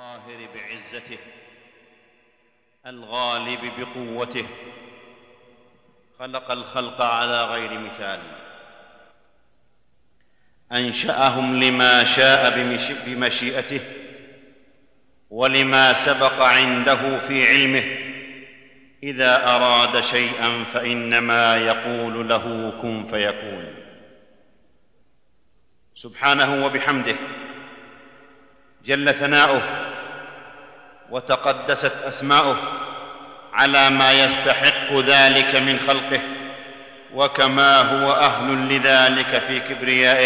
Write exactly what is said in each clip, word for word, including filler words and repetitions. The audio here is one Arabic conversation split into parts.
القاهر بعزته الغالب بقوته، خلق الخلق على غير مثال، أنشأهم لما شاء بمشيئته ولما سبق عنده في علمه. إذا أراد شيئا فإنما يقول له كن فيكون. سبحانه وبحمده جل ثناؤه وتقدست أسماؤه على ما يستحق ذلك من خلقه، وكما هو أهل لذلك في كبريائه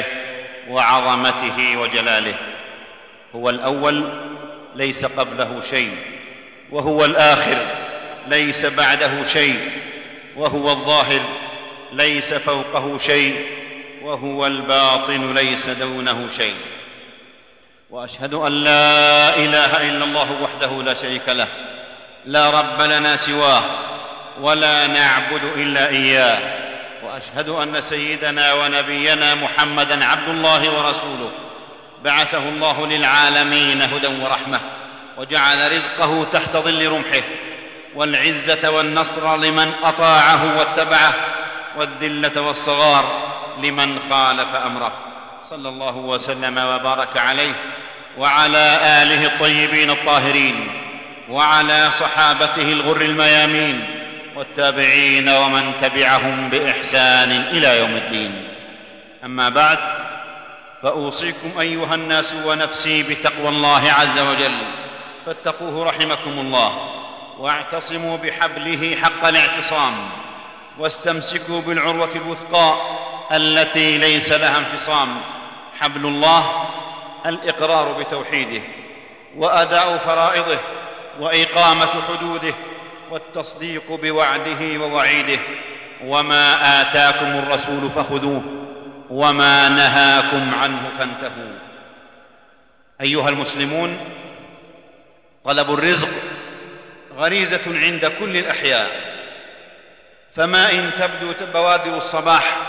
وعظمته وجلاله. هو الأول ليس قبله شيء، وهو الآخر ليس بعده شيء، وهو الظاهر ليس فوقه شيء، وهو الباطن ليس دونه شيء. وأشهد أن لا إله إلا الله وحده لا شريك له، لا رب لنا سواه ولا نعبد إلا إياه. وأشهد أن سيدنا ونبينا محمدًا عبد الله ورسوله، بعثه الله للعالمين هدى ورحمة، وجعل رزقه تحت ظل رمحه، والعزة والنصر لمن أطاعه واتبعه، والذلة والصغار لمن خالف أمره، صلى الله وسلم وبارك عليه وعلى آله الطيبين الطاهرين، وعلى صحابته الغر الميامين، والتابعين ومن تبعهم بإحسان إلى يوم الدين. أما بعد، فأوصيكم أيها الناس ونفسي بتقوى الله عز وجل، فاتقوه رحمكم الله، واعتصموا بحبله حق الاعتصام، واستمسكوا بالعروة الوثقى التي ليس لها انفصام. حبل الله الإقرار بتوحيده، وأداء فرائضه، وإقامة حدوده، والتصديق بوعده ووعيده. وما آتاكم الرسول فخذوه، وما نهاكم عنه فانتهوا. أيها المسلمون، طلب الرزق غريزة عند كل الأحياء، فما إن تبدو بوادر الصباح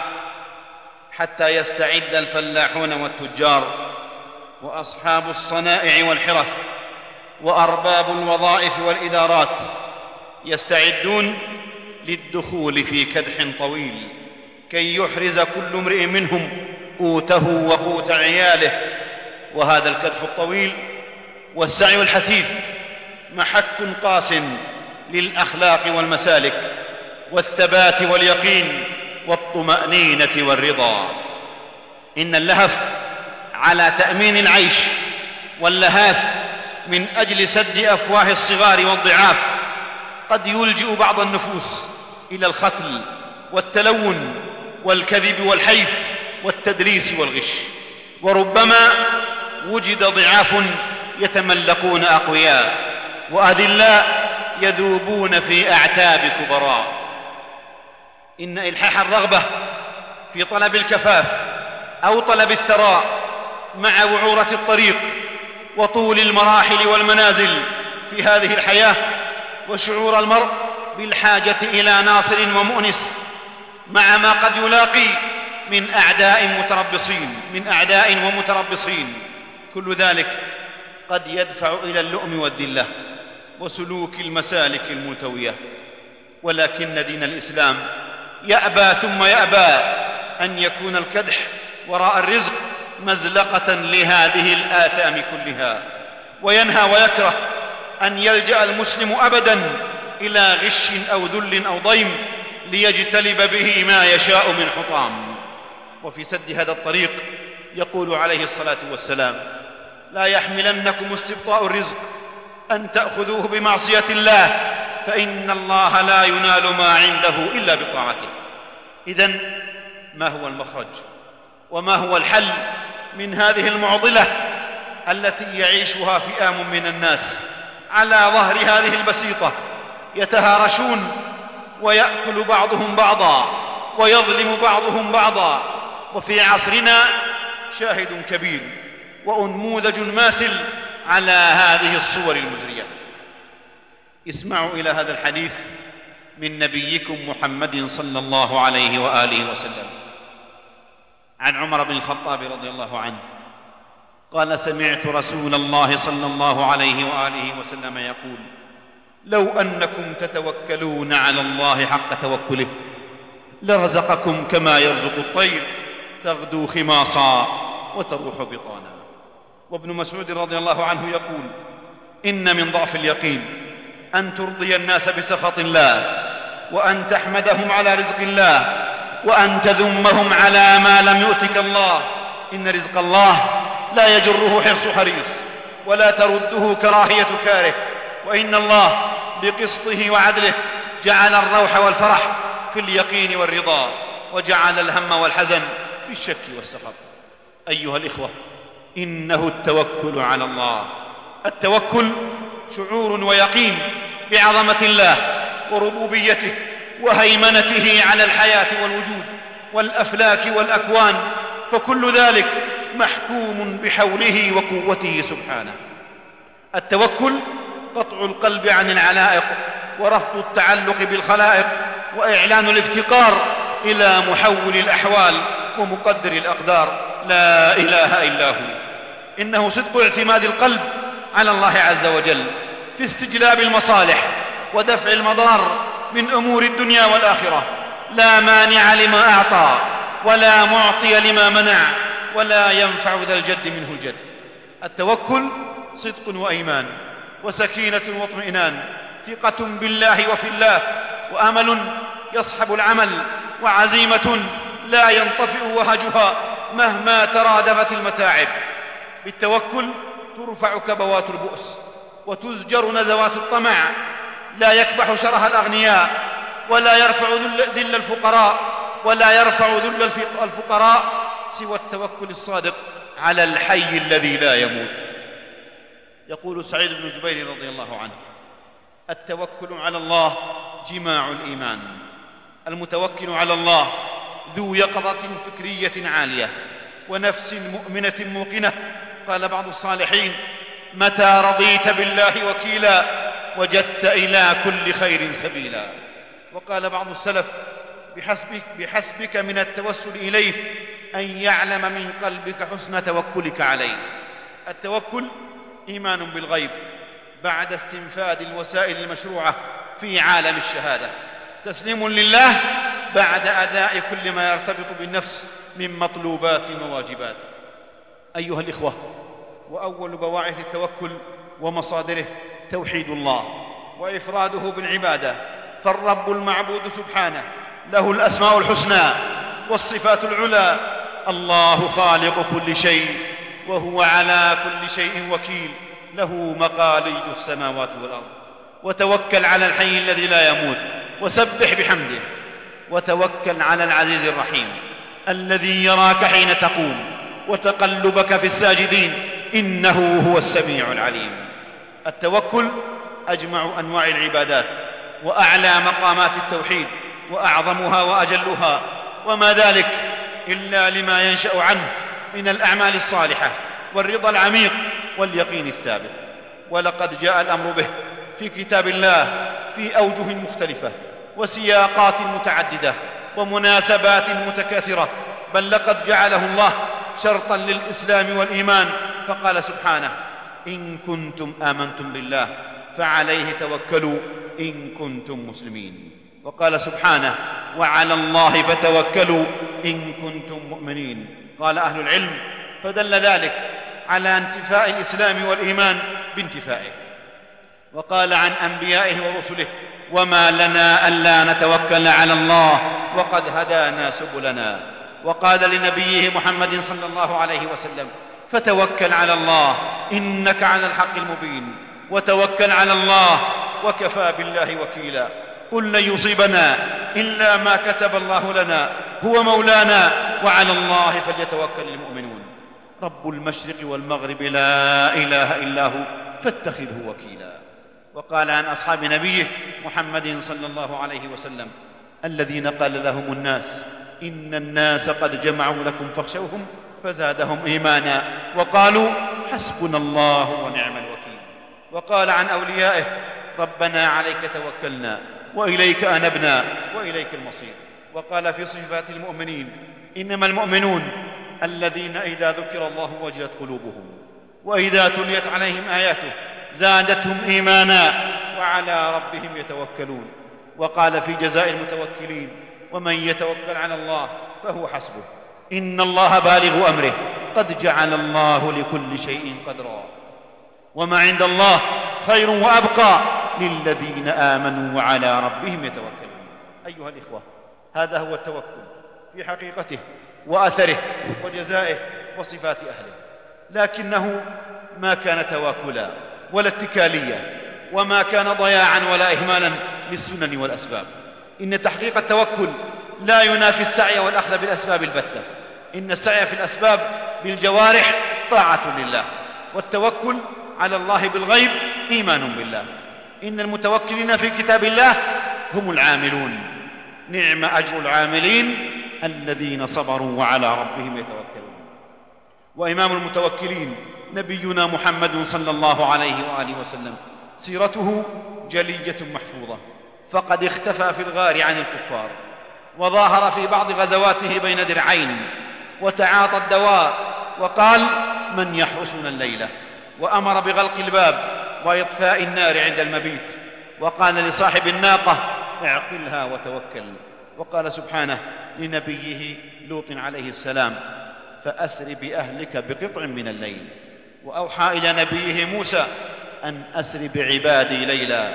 حتى يستعد الفلاحون والتجار وأصحاب الصنائع والحرف وأرباب الوظائف والإدارات يستعدون للدخول في كدح طويل كي يحرز كل امرئ منهم قوته وقوت عياله. وهذا الكدح الطويل والسعي الحثيث محك قاس للأخلاق والمسالك والثبات واليقين والطمأنينة والرضا. إن اللهف على تأمين العيش واللهاث من أجل سد أفواه الصغار والضعاف قد يلجئ بعض النفوس إلى الختل والتلون والكذب والحيف والتدليس والغش، وربما وجد ضعاف يتملقون أقوياء، وأذلاء يذوبون في أعتاب كبراء. إن إلحاح الرغبة في طلب الكفاف أو طلب الثراء مع وعورة الطريق وطول المراحل والمنازل في هذه الحياة، وشعور المرء بالحاجة إلى ناصر ومؤنس مع ما قد يلاقي من أعداء متربصين من أعداء ومتربصين، كل ذلك قد يدفع إلى اللؤم والذلة وسلوك المسالك الملتوية. ولكن دين الإسلام يأبى ثم يأبى أن يكون الكدح وراء الرزق مزلقة لهذه الآثام كلها، وينهى ويكره أن يلجأ المسلم أبداً إلى غش أو ذل أو ضيم ليجتلب به ما يشاء من حطام. وفي سد هذا الطريق يقول عليه الصلاة والسلام: لا يحملنكم استبطاء الرزق أن تأخذوه بمعصية الله، فإن الله لا ينال ما عنده إلا بطاعته. إذن ما هو المخرج وما هو الحل من هذه المعضلة التي يعيشها فئام من الناس على ظهر هذه البسيطة، يتهارشون ويأكل بعضهم بعضا ويظلم بعضهم بعضا؟ وفي عصرنا شاهد كبير وأنموذج ماثل على هذه الصور المزرية. اسمعوا إلى هذا الحديث من نبيكم محمد صلى الله عليه وآله وسلم عن عمر بن الخطاب رضي الله عنه قال: سمعت رسول الله صلى الله عليه وآله وسلم يقول: لو أنكم تتوكلون على الله حق توكله لرزقكم كما يرزق الطير تغدو خماصا وتروح بطانا. وابن مسعود رضي الله عنه يقول: إن من ضعف اليقين أن ترضي الناس بسخط الله، وأن تحمدهم على رزق الله، وأن تذمهم على ما لم يؤتك الله. إن رزق الله لا يجره حرص حريص، ولا ترده كراهية كاره، وإن الله بقسطه وعدله جعل الروح والفرح في اليقين والرضا، وجعل الهم والحزن في الشك والسخط. أيها الإخوة، إنه التوكل على الله. التوكل شعور ويقين بعظمة الله وربوبيته وهيمنته على الحياة والوجود والأفلاك والأكوان، فكل ذلك محكوم بحوله وقوته سبحانه. التوكل قطع القلب عن العلائق، ورفض التعلق بالخلائق، وإعلان الافتقار إلى محول الأحوال ومقدر الأقدار لا إله إلا هو. إنه صدق اعتماد القلب على الله عز وجل في استجلاب المصالح ودفع المضار من أمور الدنيا والآخرة. لا مانع لما أعطى، ولا معطي لما منع، ولا ينفع ذا الجد منه الجد. التوكل صدق وإيمان وسكينة واطمئنان، ثقة بالله وفي الله، وأمل يصحب العمل، وعزيمة لا ينطفئ وهجها مهما ترادفت المتاعب. بالتوكل ترفع كبوات البؤس، وتزجر نزوات الطمع. لا يكبح شره الأغنياء، ولا يرفع ذل الفقراء، ولا يرفع ذل الفقراء سوى التوكل الصادق على الحي الذي لا يموت. يقول سعيد بن جبير رضي الله عنه: التوكل على الله جماع الإيمان. المتوكل على الله ذو يقظة فكرية عالية ونفس مؤمنة موقنة. قال بعض الصالحين: متى رضيت بالله وكيلا وجدت إلى كل خير سبيلا. وقال بعض السلف: بحسبك, بحسبك من التوسل إليه أن يعلم من قلبك حسن توكلك عليه. التوكل إيمان بالغيب بعد استنفاد الوسائل المشروعة في عالم الشهادة، تسليم لله بعد أداء كل ما يرتبط بالنفس من مطلوبات وواجبات. أيها الإخوة، وأول بواعث التوكل ومصادره توحيد الله وإفراده بالعبادة، فالرب المعبود سبحانه له الأسماء الحسنى والصفات العلى. الله خالق كل شيء، وهو على كل شيء وكيل، له مقاليد السماوات والأرض. وتوكل على الحي الذي لا يموت، وسبح بحمده. وتوكل على العزيز الرحيم الذي يراك حين تقوم وتقلبك في الساجدين، إنه هو السميع العليم. التوكل أجمع أنواع العبادات، وأعلى مقامات التوحيد، وأعظمها وأجلها، وما ذلك إلا لما ينشأ عنه من الأعمال الصالحة والرضا العميق واليقين الثابت. ولقد جاء الأمر به في كتاب الله في أوجه مختلفة وسياقات متعددة ومناسبات متكاثرة، بل لقد جعله الله شرطا للإسلام والإيمان، فقال سبحانه: إن كنتم آمنتم بالله فعليه توكلوا إن كنتم مسلمين. وقال سبحانه: وعلى الله فتوكلوا إن كنتم مؤمنين. قال أهل العلم: فدل ذلك على انتفاء الإسلام والإيمان بانتفائه. وقال عن أنبيائه ورسله: وما لنا ألا نتوكل على الله وقد هدانا سبلنا. وقال لنبيه محمد صلى الله عليه وسلم: فتوكل على الله إنك على الحق المبين، وتوكل على الله وكفى بالله وكيلا. قل لن يصيبنا إلا ما كتب الله لنا، هو مولانا، وعلى الله فليتوكل المؤمنون. رب المشرق والمغرب لا إله إلا هو فاتخذه وكيلا. وقال عن أصحاب نبيه محمد صلى الله عليه وسلم: الذين قال لهم الناس إن الناس قد جمعوا لكم فاخشوهم فزادهم إيمانا وقالوا حسبنا الله ونعم الوكيل. وقال عن أوليائه: ربنا عليك توكلنا وإليك أنبنا وإليك المصير. وقال في صفات المؤمنين: إنما المؤمنون الذين إذا ذكر الله وجلت قلوبهم وإذا تليت عليهم آياته زادتهم إيمانا وعلى ربهم يتوكلون. وقال في جزاء المتوكلين: ومن يتوكل على الله فهو حسبه إن الله بالغ أمره قد جعل الله لكل شيء قدرا وما عند الله خير وأبقى للذين آمنوا وعلى ربهم يتوكلون. أيها الإخوة، هذا هو التوكل في حقيقته وأثره وجزائه وصفات أهله، لكنه ما كان تواكلا ولا اتكاليا، وما كان ضياعا ولا إهمالا للسنن والأسباب. إن تحقيق التوكل لا ينافي السعي والأخذ بالأسباب البتة. إن السعي في الأسباب بالجوارح طاعة لله، والتوكل على الله بالغيب إيمان بالله. إن المتوكلين في كتاب الله هم العاملون، نعم أجر العاملين الذين صبروا وعلى ربهم يتوكلون. وإمام المتوكلين نبينا محمد صلى الله عليه وآله وسلم، سيرته جلية محفوظة، فقد اختفى في الغار عن الكفار، وظاهر في بعض غزواته بين درعين، وتعاطى الدواء وقال: من يحرسنا الليلة؟ وأمر بغلق الباب وإطفاء النار عند المبيت، وقال لصاحب الناقة: اعقلها وتوكل. وقال سبحانه لنبيه لوط عليه السلام: فأسر بأهلك بقطع من الليل. وأوحى إلى نبيه موسى أن أسر بعبادي ليلا.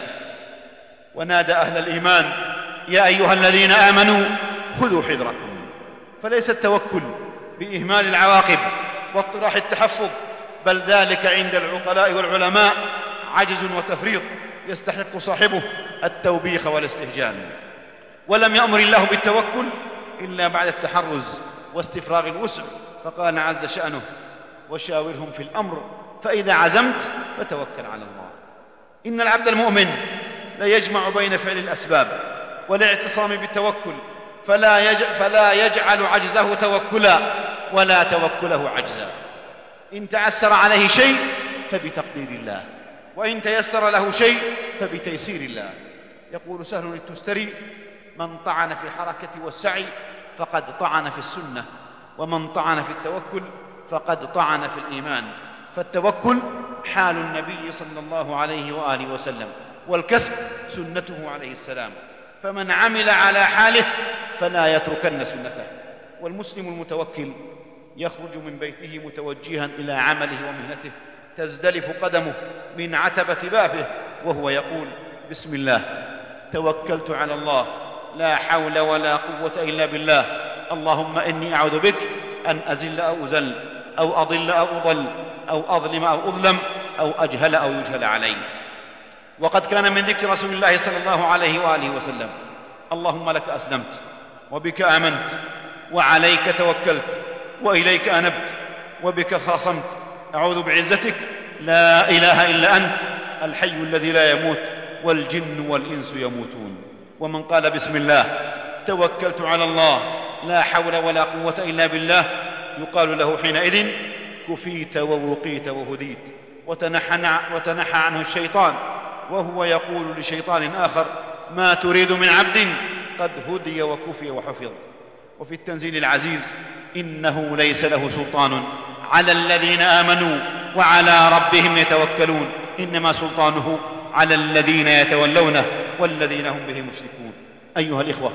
ونادى أهل الإيمان: يا أيها الذين آمنوا خذوا حذركم. فليس التوكل بإهمال العواقب واطراح التحفظ، بل ذلك عند العقلاء والعلماء عجز وتفريط يستحق صاحبه التوبيخ والاستهجان. ولم يأمر الله بالتوكل إلا بعد التحرز واستفراغ الوسع، فقال عز شأنه: وشاورهم في الأمر فإذا عزمت فتوكل على الله. إن العبد المؤمن لا يجمع بين فعل الأسباب والاعتصام بالتوكل، فلا, يج... فلا يجعل عجزه توكلا ولا توكله عجزا. إن تعسر عليه شيء فبتقدير الله، وإن تيسر له شيء فبتيسير الله. يقول سهل التستري: من طعن في الحركة والسعي فقد طعن في السنة، ومن طعن في التوكل فقد طعن في الإيمان. فالتوكل حال النبي صلى الله عليه وآله وسلم، والكسب سنته عليه السلام، فمن عمل على حاله فلا يتركن سنته. والمسلم المتوكل يخرج من بيته متوجها إلى عمله ومهنته، تزدلف قدمه من عتبة بابه وهو يقول: بسم الله توكلت على الله لا حول ولا قوة إلا بالله، اللهم إني أعوذ بك أن أزل أو أزل أو أضل أو أضل أو أظلم أو أظلم أو أجهل أو يجهل علي. وقد كان من ذكر رسول الله صلى الله عليه وآله وسلم: اللهم لك أسلمت وبك آمنت وعليك توكلت وإليك أنبت وبك خاصمت، أعوذ بعزتك لا إله إلا أنت الحي الذي لا يموت والجن والإنس يموتون. ومن قال بسم الله توكلت على الله لا حول ولا قوة إلا بالله، يقال له حينئذ: كفيت ووقيت وهديت. وتنحى, وتنحى عنه الشيطان، وهو يقول لشيطان آخر: ما تريد من عبد قد هدي وكفي وحفظ. وفي التنزيل العزيز: إنه ليس له سلطان على الذين آمنوا وعلى ربهم يتوكلون، إنما سلطانه على الذين يتولونه والذين هم به مشركون. أيها الإخوة،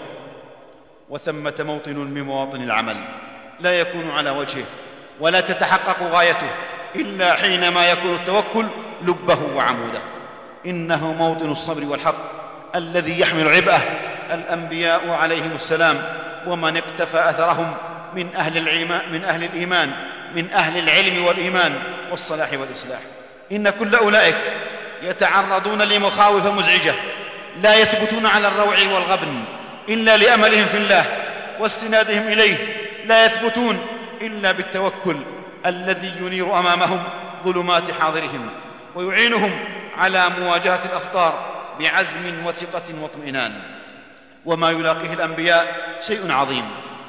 وثمة موطن من مواطن العمل لا يكون على وجهه ولا تتحقق غايته إلا حينما يكون التوكل لبه وعموده. إنه موطن الصبر والحق الذي يحمل عبئه الأنبياء عليهم السلام ومن اقتفى أثرهم من أهل العلم من أهل الإيمان من أهل العلم والإيمان والصلاح والإصلاح. إن كل أولئك يتعرضون لمخاوف مزعجة، لا يثبتون على الروع والغبن إلا لأملهم في الله واستنادهم إليه، لا يثبتون إلا بالتوكل الذي ينير أمامهم ظلمات حاضرهم ويعينهم على مواجهة الأخطار بعزم وثقة واطمئنان. وما يلاقيه الأنبياء شيء عظيم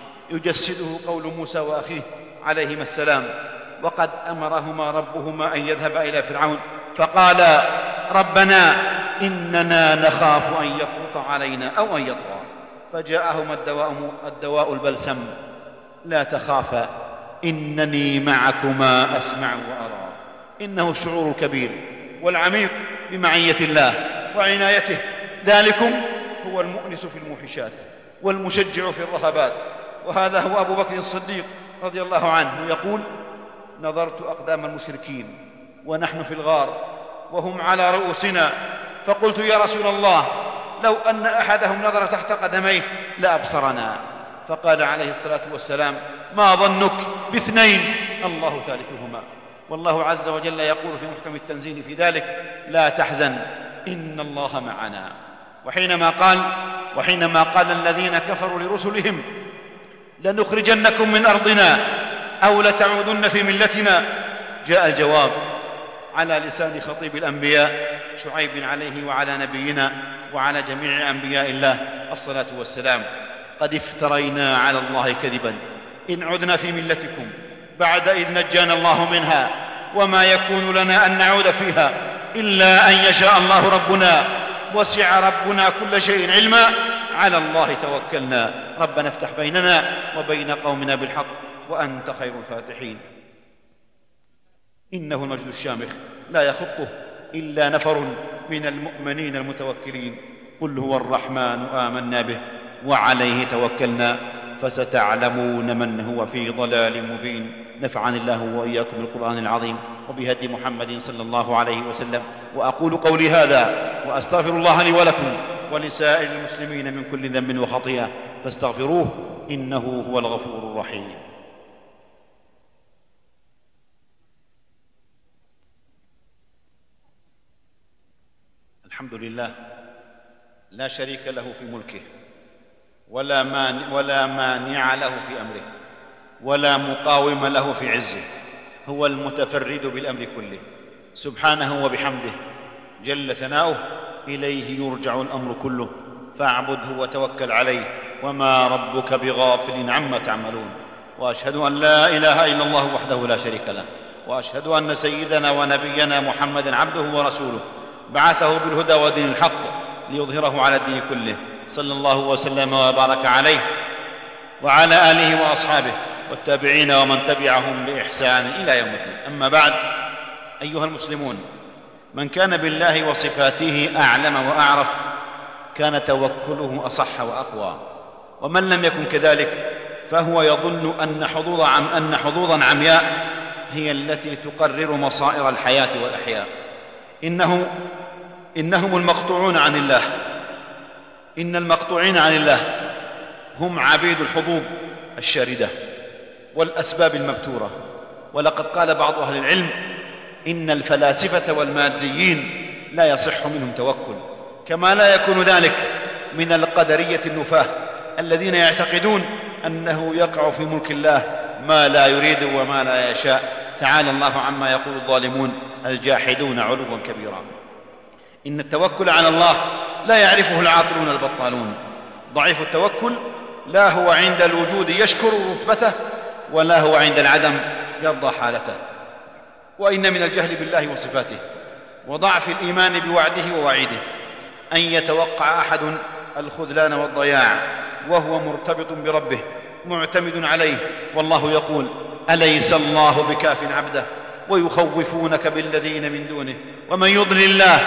يجسده قول موسى وأخيه عليهما السلام: وقد أمرهما ربهما أن يذهبا إلى فرعون فقالا ربنا إننا نخاف أن يفرط علينا أو أن يطغى، فجاءهما الدواء, الدواء البلسم: لا تخافا إنني معكما أسمع وأرى. إنه الشعور الكبير والعميق بمعية الله وعنايته، ذلكم هو المؤنس في الموحشات والمشجع في الرهبات. وهذا هو أبو بكر الصديق رضي الله عنه يقول: نظرت أقدام المشركين ونحن في الغار وهم على رؤوسنا، فقلت يا رسول الله لو أن أحدهم نظر تحت قدميه لأبصرنا. فقال عليه الصلاة والسلام: ما ظنك باثنين الله ثالثهما. والله عز وجل يقول في محكم التنزيل في ذلك: لا تحزن إن الله معنا. وحينما قال وحينما قال الذين كفروا لرسلهم: لنخرجنكم من أرضنا أو لتعودن في ملتنا، جاء الجواب على لسان خطيب الأنبياء شعيب عليه وعلى نبينا وعلى جميع أنبياء الله الصلاة والسلام: قد افترينا على الله كذبا إن عدنا في ملتكم بعد إذ نجانا الله منها، وما يكون لنا أن نعود فيها إلا أن يشاء الله ربنا، وسع ربنا كل شيء علما، على الله توكلنا، ربنا افتح بيننا وبين قومنا بالحق وأنت خير الفاتحين. إنه المجد الشامخ لا يخطه إلا نفر من المؤمنين المتوكلين. قل هو الرحمن آمنا به وعليه توكلنا فستعلمون من هو في ضلال مبين. نفعني الله وإياكم بالقرآن العظيم وبهدي محمد صلى الله عليه وسلم. وأقول قولي هذا وأستغفر الله لي ولكم ولسائر المسلمين من كل ذنب وخطيئة فاستغفروه إنه هو الغفور الرحيم. الحمد لله لا شريك له في ملكه ولا مانع, ولا مانع له في أمره ولا مقاوم له في عزه. هو المتفرد بالأمر كله سبحانه وبحمده جل ثناؤه، إليه يرجع الأمر كله، فاعبده وتوكل عليه، وما ربك بغافل عما تعملون. وأشهد أن لا إله إلا الله وحده لا شريك له، وأشهد أن سيدنا ونبينا محمدًا عبده ورسوله، بعثه بالهدى ودين الحق ليظهره على الدين كله، صلى الله وسلم وبارك عليه وعلى آله وأصحابه والتابعين ومن تبعهم بإحسان إلى يوم الدين. أما بعد، أيها المسلمون، من كان بالله وصفاته أعلم وأعرف كان توكله أصح وأقوى، ومن لم يكن كذلك فهو يظن أن حظوظ عم أن حظوظا عمياء هي التي تقرر مصائر الحياة والأحياء. إنه إنهم المقطوعون عن الله إن المقطوعين عن الله هم عبيد الحظوظ الشاردة والأسباب المبتورة. ولقد قال بعض أهل العلم إن الفلاسفة والماديين لا يصح منهم توكل، كما لا يكون ذلك من القدرية النفاة الذين يعتقدون أنه يقع في ملك الله ما لا يريد وما لا يشاء. تعالى الله عما يقول الظالمون الجاحدون علوا كبيرا. إن التوكل على الله لا يعرفه العاطلون البطالون. ضعيف التوكل لا هو عند الوجود يشكر رتبته، ولا هو عند العدم يرضى حالته. وإن من الجهل بالله وصفاته وضعف الإيمان بوعده ووعيده أن يتوقع أحد الخذلان والضياع وهو مرتبط بربه معتمد عليه. والله يقول: أليس الله بكاف عبده ويخوفونك بالذين من دونه ومن يضلل الله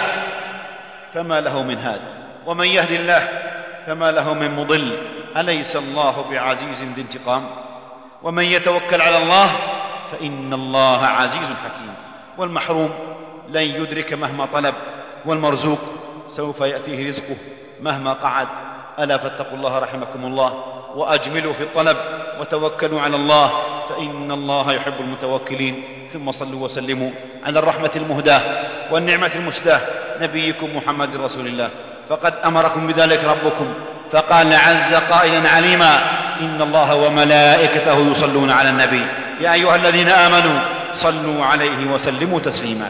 فما له من هاد ومن يهد الله فما له من مضل أليس الله بعزيز ذي انتقام. ومن يتوكل على الله فإن الله عزيز حكيم. والمحروم لن يدرك مهما طلب، والمرزوق سوف يأتيه رزقه مهما قعد. ألا فاتقوا الله رحمكم الله وأجملوا في الطلب وتوكلوا على الله فإن الله يحب المتوكلين. ثم صلوا وسلموا على الرحمة المهداة والنعمة المسداة نبيكم محمد رسول الله، فقد أمركم بذلك ربكم فقال عز قائلا عليما: إن الله وملائكته يصلون على النبي يا أيها الذين آمنوا صلوا عليه وسلموا تسليما.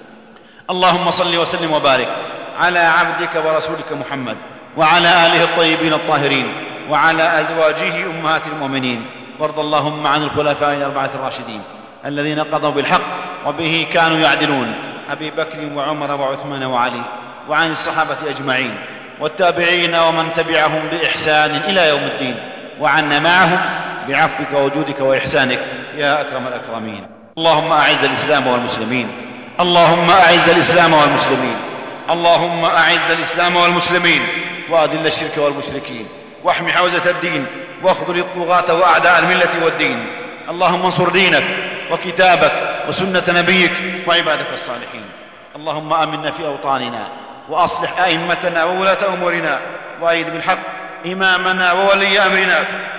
اللهم صل وسلم وبارك على عبدك ورسولك محمد وعلى آله الطيبين الطاهرين وعلى أزواجه أمهات المؤمنين. وارض اللهم عن الخلفاء الأربعة الراشدين الذين قضوا بالحق وبه كانوا يعدلون، أبي بكر وعمر وعثمان وعلي، وعن الصحابة أجمعين والتابعين ومن تبعهم بإحسان إلى يوم الدين، وعنا معهم بعفوك وجودك وإحسانك يا أكرم الأكرمين. اللهم أعز الإسلام والمسلمين، اللهم أعز الإسلام والمسلمين، اللهم أعز الإسلام والمسلمين، وأذل الشرك والمشركين، واحمِ حوزة الدين، واخذل الطغاة وأعداء الملة والدين. اللهم انصر دينك وكتابك وسنة نبيك وعبادك الصالحين. اللهم آمنا في أوطاننا، وأصلح أئمتنا وولاة أمورنا، وأيد بالحق إمامنا وولي أمرنا،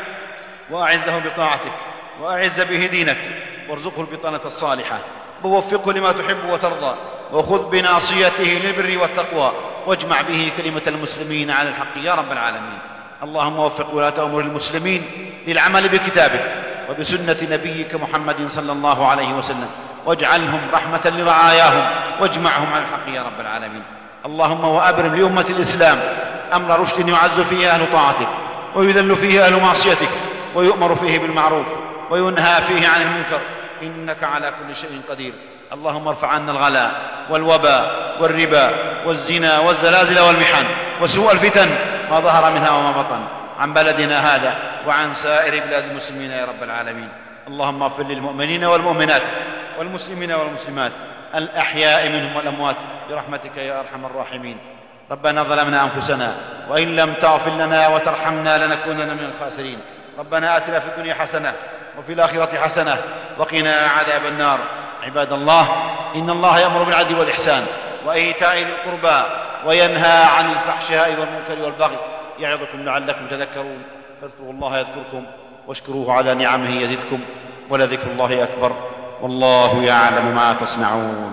وأعزه بطاعتك، وأعز به دينك، وارزقه البطانة الصالحة، ووفقه لما تحب وترضى، وخذ بناصيته للبر والتقوى، واجمع به كلمة المسلمين على الحق يا رب العالمين. اللهم وفق ولاة أمور المسلمين للعمل بكتابك وبسنة نبيك محمد صلى الله عليه وسلم، واجعلهم رحمة لرعاياهم، واجمعهم على الحق يا رب العالمين. اللهم وأبرم لأمة الإسلام أمر رشد يعز فيه أهل طاعتك، ويذل فيه أهل معصيتك، ويؤمر فيه بالمعروف، وينهى فيه عن المنكر، إنك على كل شيء قدير. اللهم ارفع عنا الغلاء والوباء والربا والزنا والزلازل والمحن وسوء الفتن ما ظهر منها وما بطن عن بلدنا هذا وعن سائر بلاد المسلمين يا رب العالمين. اللهم اغفر للمؤمنين والمؤمنات والمسلمين والمسلمات الأحياء منهم والأموات برحمتك يا أرحم الراحمين. ربنا ظلمنا أنفسنا وإن لم تغفر لنا وترحمنا لنكونن من الخاسرين. ربنا آتنا في الدنيا حسنة وفي الآخرة حسنة وقنا عذاب النار. عباد الله، إن الله يأمر بالعدل والإحسان وإيتاء ذي القربى وينهى عن الفحشاء والمنكر والبغي يعظكم لعلكم تذكرون. فاذكروا الله يذكركم واشكروه على نعمه يزدكم ولذكر الله أكبر والله يعلم ما تصنعون.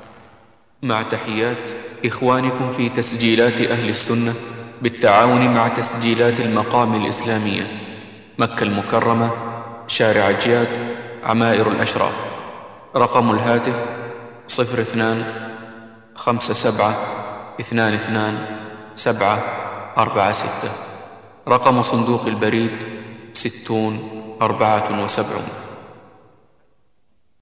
مع تحيات إخوانكم في تسجيلات أهل السنة بالتعاون مع تسجيلات المقام الإسلامية، مكة المكرمة، شارع جياد، عمائر الأشراف. رقم الهاتف صفر اثنان خمسة سبعة اثنان اثنان سبعة أربعة ستة. رقم صندوق البريد ستون أربعة وسبعون.